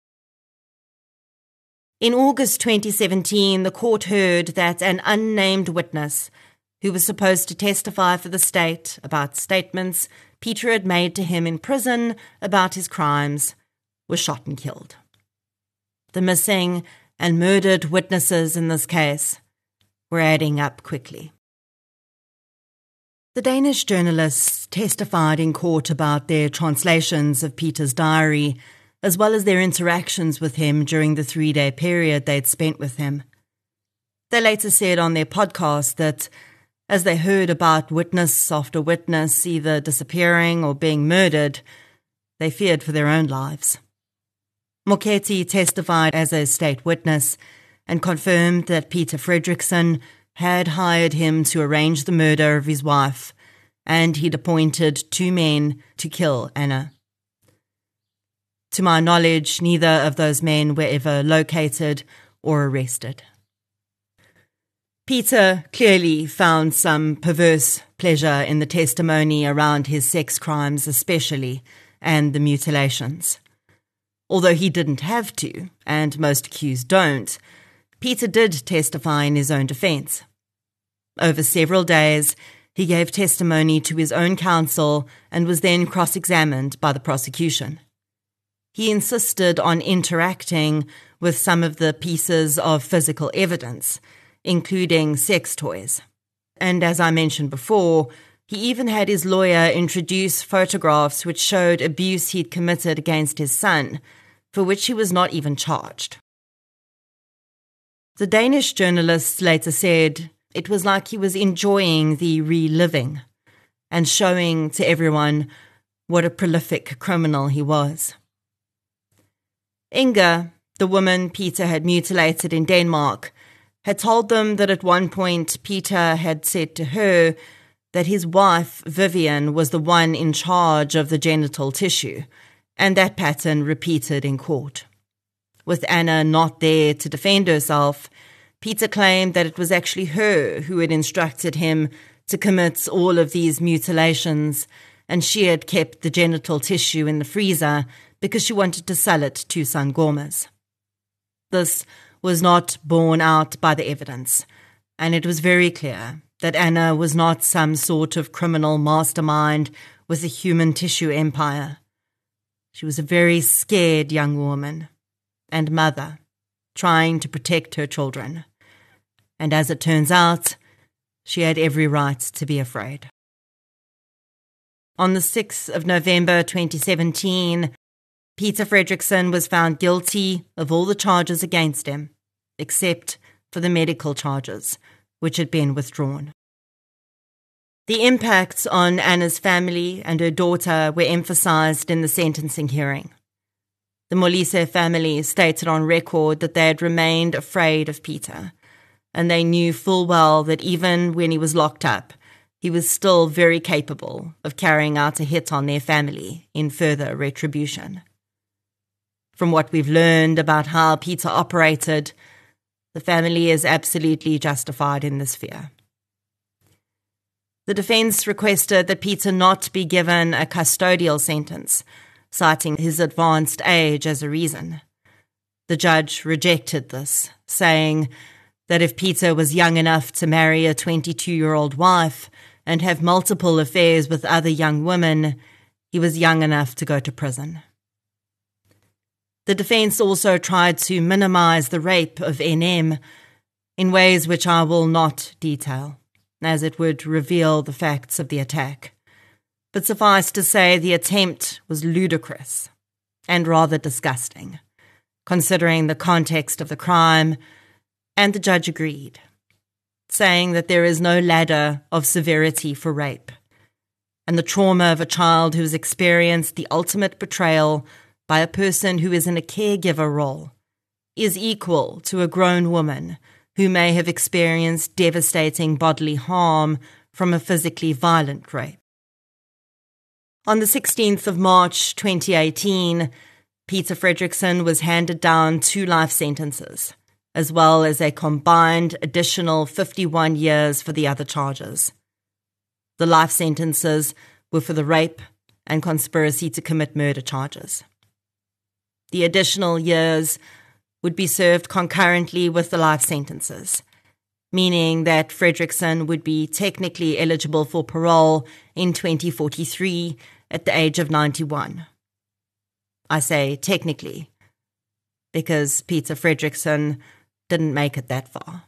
In August 2017, the court heard that an unnamed witness who was supposed to testify for the state about statements Peter had made to him in prison about his crimes was shot and killed. The missing and murdered witnesses in this case were adding up quickly. The Danish journalists testified in court about their translations of Peter's diary, as well as their interactions with him during the 3-day period they'd spent with him. They later said on their podcast that as they heard about witness after witness either disappearing or being murdered, they feared for their own lives. Moketti testified as a state witness and confirmed that Peter Fredriksson had hired him to arrange the murder of his wife, and he'd appointed 2 men to kill Anna. To my knowledge, neither of those men were ever located or arrested. Peter clearly found some perverse pleasure in the testimony around his sex crimes especially, and the mutilations. Although he didn't have to, and most accused don't, Peter did testify in his own defense. Over several days, he gave testimony to his own counsel and was then cross-examined by the prosecution. He insisted on interacting with some of the pieces of physical evidence, including sex toys. And as I mentioned before, he even had his lawyer introduce photographs which showed abuse he'd committed against his son, for which he was not even charged. The Danish journalists later said it was like he was enjoying the reliving and showing to everyone what a prolific criminal he was. Inga, the woman Peter had mutilated in Denmark, had told them that at one point Peter had said to her that his wife, Vivian, was the one in charge of the genital tissue, and that pattern repeated in court. With Anna not there to defend herself, Peter claimed that it was actually her who had instructed him to commit all of these mutilations, and she had kept the genital tissue in the freezer because she wanted to sell it to Sangomas. This was not borne out by the evidence, and it was very clear that Anna was not some sort of criminal mastermind with a human tissue empire. She was a very scared young woman and mother, trying to protect her children. And as it turns out, she had every right to be afraid. On the 6th of November 2017, Peter Fredriksson was found guilty of all the charges against him, except for the medical charges, which had been withdrawn. The impacts on Anna's family and her daughter were emphasized in the sentencing hearing. The Molise family stated on record that they had remained afraid of Peter, and they knew full well that even when he was locked up, he was still very capable of carrying out a hit on their family in further retribution. From what we've learned about how Peter operated, the family is absolutely justified in this fear. The defense requested that Peter not be given a custodial sentence, citing his advanced age as a reason. The judge rejected this, saying that if Peter was young enough to marry a 22-year-old wife and have multiple affairs with other young women, he was young enough to go to prison. The defense also tried to minimize the rape of NM in ways which I will not detail, as it would reveal the facts of the attack. But suffice to say, the attempt was ludicrous and rather disgusting, considering the context of the crime, and the judge agreed, saying that there is no ladder of severity for rape, and the trauma of a child who has experienced the ultimate betrayal by a person who is in a caregiver role is equal to a grown woman who may have experienced devastating bodily harm from a physically violent rape. On the 16th of March 2018, Peter Fredrickson was handed down 2 life sentences, as well as a combined additional 51 years for the other charges. The life sentences were for the rape and conspiracy to commit murder charges. The additional years would be served concurrently with the life sentences, meaning that Fredrickson would be technically eligible for parole in 2043 at the age of 91. I say technically, because Peter Fredrickson didn't make it that far.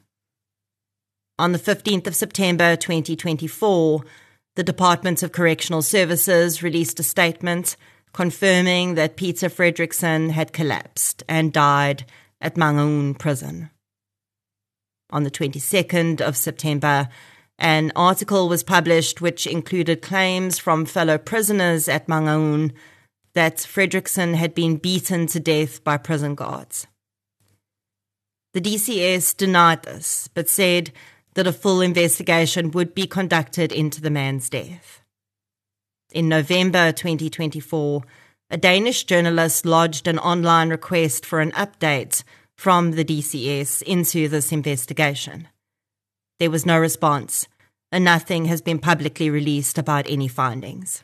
On the 15th of September 2024, the Department of Correctional Services released a statement confirming that Peter Fredrickson had collapsed and died at Mangaung prison. On the 22nd of September, an article was published which included claims from fellow prisoners at Mangaung that Fredrickson had been beaten to death by prison guards. The DCS denied this, but said that a full investigation would be conducted into the man's death. In November 2024, a Danish journalist lodged an online request for an update from the DCS into this investigation. There was no response, and nothing has been publicly released about any findings.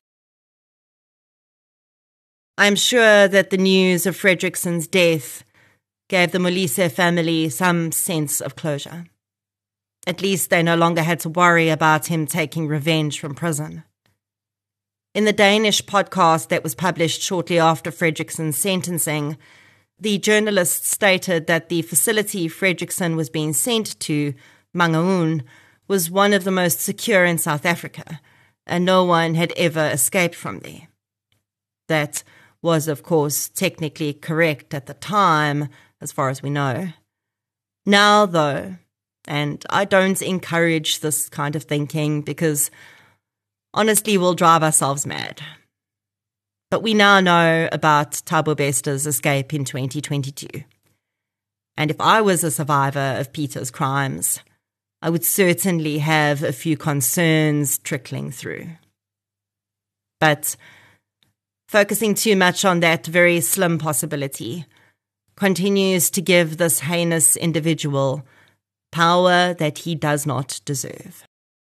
I am sure that the news of Fredrickson's death gave the Molise family some sense of closure. At least they no longer had to worry about him taking revenge from prison. In the Danish podcast that was published shortly after Fredrickson's sentencing, the journalist stated that the facility Fredrickson was being sent to, Mangaung, was one of the most secure in South Africa, and no one had ever escaped from there. That was, of course, technically correct at the time, as far as we know. Now, though, and I don't encourage this kind of thinking because honestly we'll drive ourselves mad. But we now know about Thabo Bester's escape in 2022. And if I was a survivor of Peter's crimes, I would certainly have a few concerns trickling through. But focusing too much on that very slim possibility continues to give this heinous individual power that he does not deserve.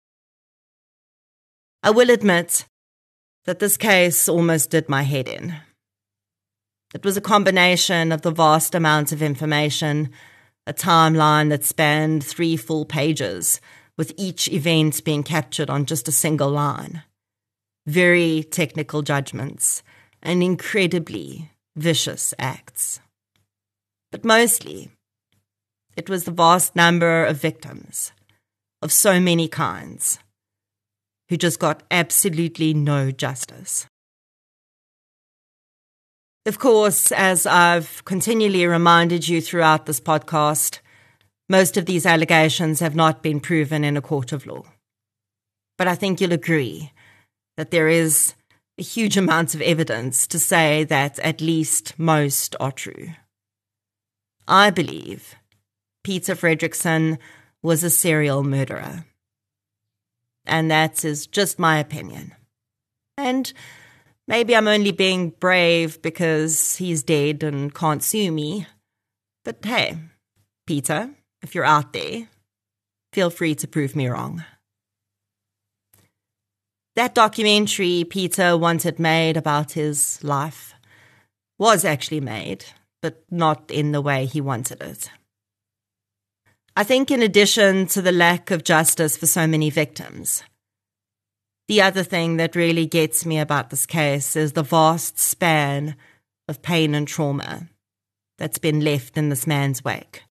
I will admit that this case almost did my head in. It was a combination of the vast amount of information, a timeline that spanned 3 full pages, with each event being captured on just a single line, very technical judgments, and incredibly vicious acts. But mostly, it was the vast number of victims, of so many kinds, who just got absolutely no justice. Of course, as I've continually reminded you throughout this podcast, most of these allegations have not been proven in a court of law. But I think you'll agree that there is a huge amount of evidence to say that at least most are true. I believe Peter Fredrickson was a serial murderer. And that is just my opinion. And maybe I'm only being brave because he's dead and can't sue me. But hey, Peter, if you're out there, feel free to prove me wrong. That documentary Peter wanted made about his life was actually made, but not in the way he wanted it. I think in addition to the lack of justice for so many victims, the other thing that really gets me about this case is the vast span of pain and trauma that's been left in this man's wake.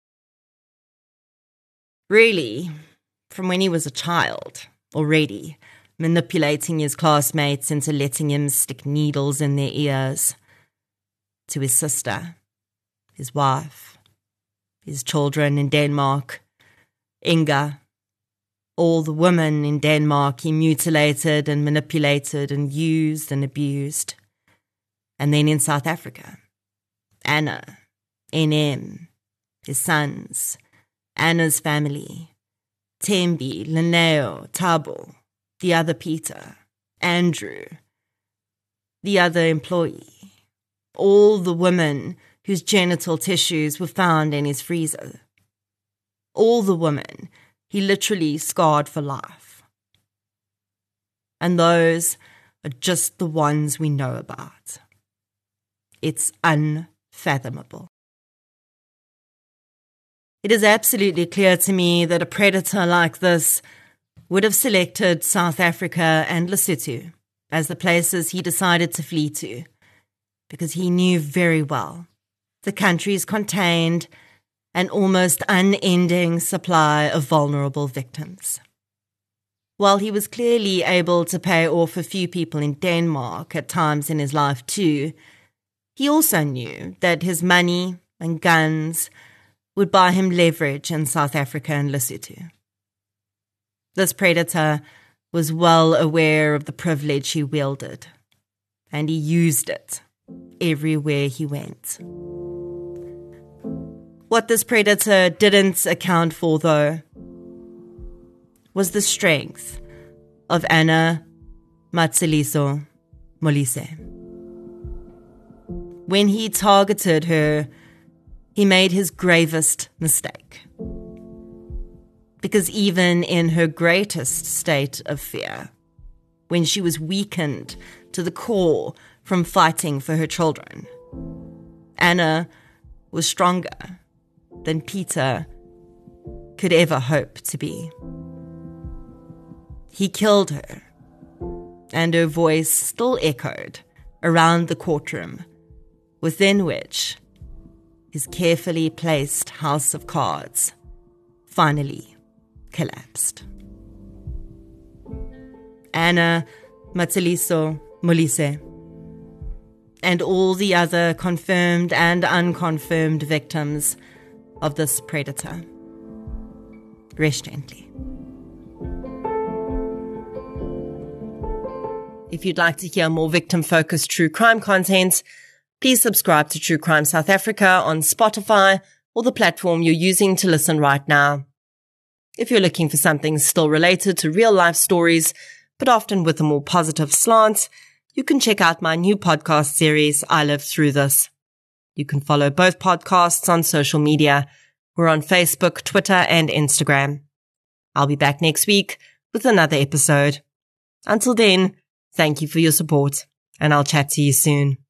Really, from when he was a child, already manipulating his classmates into letting him stick needles in their ears, to his sister, his wife, his children in Denmark, Inga, all the women in Denmark he mutilated and manipulated and used and abused. And then in South Africa, Anna, NM, his sons, Anna's family, Tembi, Linneo, Thabo, the other Peter, Andrew, the other employee, all the women whose genital tissues were found in his freezer, all the women he literally scarred for life. And those are just the ones we know about. It's unfathomable. It is absolutely clear to me that a predator like this would have selected South Africa and Lesotho as the places he decided to flee to, because he knew very well the countries contained an almost unending supply of vulnerable victims. While he was clearly able to pay off a few people in Denmark at times in his life too, he also knew that his money and guns would buy him leverage in South Africa and Lesotho. This predator was well aware of the privilege he wielded, and he used it everywhere he went. What this predator didn't account for, though, was the strength of Anna Matseliso Molise. When he targeted her, he made his gravest mistake. Because even in her greatest state of fear, when she was weakened to the core from fighting for her children, Anna was stronger than Peter could ever hope to be. He killed her, and her voice still echoed around the courtroom, within which his carefully placed house of cards finally collapsed. Anna Matseliso Molise and all the other confirmed and unconfirmed victims of this predator. Rest gently. If you'd like to hear more victim-focused true crime content, please subscribe to True Crime South Africa on Spotify or the platform you're using to listen right now. If you're looking for something still related to real-life stories, but often with a more positive slant, you can check out my new podcast series, I Lived Through This. You can follow both podcasts on social media. We're on Facebook, Twitter, and Instagram. I'll be back next week with another episode. Until then, thank you for your support, and I'll chat to you soon.